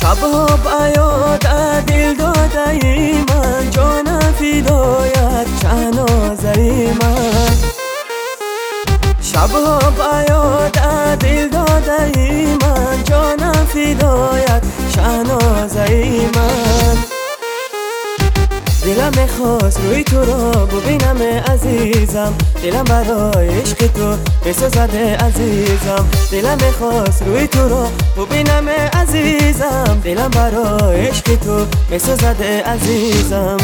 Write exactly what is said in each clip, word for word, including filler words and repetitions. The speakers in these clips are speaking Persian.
شبها بیاد دل داده ای من، جان فدایت شهنازه ای من. شبها بیاد دل داده ای من، جان فدایت شهنازه ای من. دلم میخواست روی تو را ببینم عزیزم، دلم برای عشق تو بسوزد عزیزم. دلم میخواست روی تو را ببینم عزیزم، دلم برای عشق تو بسوزد عزیزم.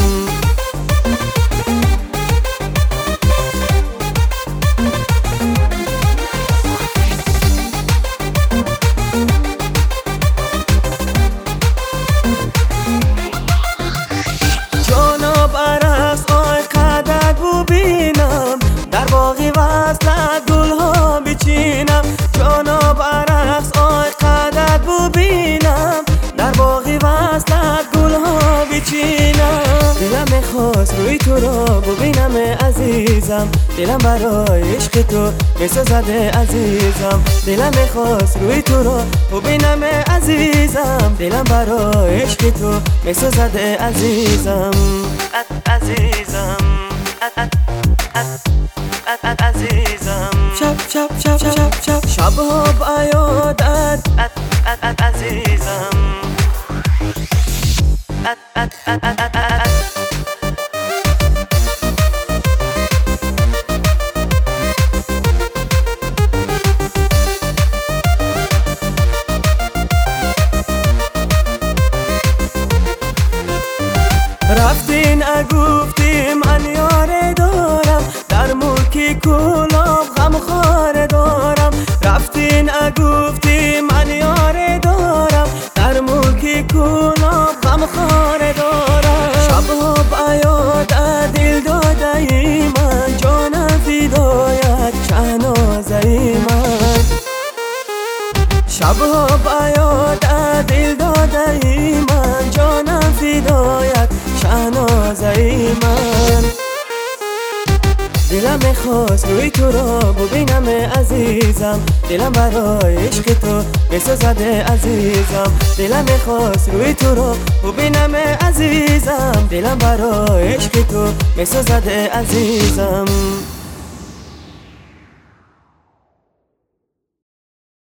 در باغی وصلت گلها بچینم، جانا برقص آی قدرت ببینم. در باغی وصلت گلها بچینم. دلم میخواست روی تو را ببینم عزیزم، دلم برای عشق تو بسوزد عزیزم. دلم میخواست روی تو را ببینم عزیزم، دلم برای عشق تو بسوزد عزیزم. عزیزم عزیزم. شب شب شب شب شب شبها بیاد عزیزم. رفتین اگفتی من یاره دارم، در ملکی کلاب غم خاره دارم. رفتین اگفتی من یاره دارم، در ملکی کلاب غم خاره دارم. شبها بیاد دل داده ای من، جان فدایت شهنازه ای من. شبها بیاد دل داده ای من، جان فدایت شهنازه ای من. دلم میخواست روی تو را ببینم عزیزم، دلم برای عشق تو بسوزد عزیزم. دلم میخواست روی تو را ببینم عزیزم، دلم برای عشق تو بسوزد عزیزم.